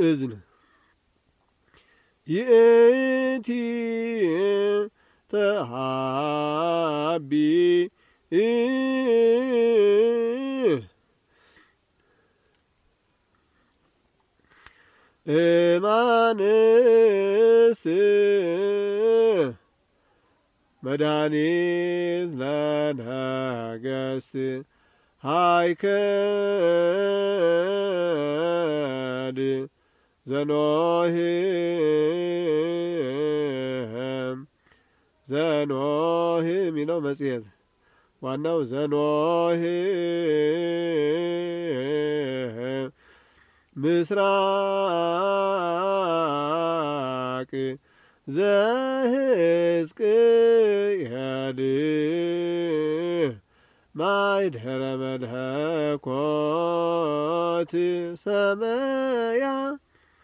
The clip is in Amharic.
እዝን ይእቲ ተሃቢ እማንስ መድኃኒት ለነገሥት ሃይከድ ዘኖህ የሚለው መጽሔት ዋናው ዘኖህ ምስራቅ ዘሕዝቅኤል ማይደረ መለኮት ሰመያ